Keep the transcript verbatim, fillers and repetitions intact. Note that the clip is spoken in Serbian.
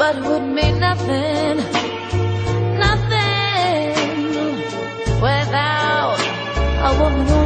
heart would mean nothing, nothing without a woman.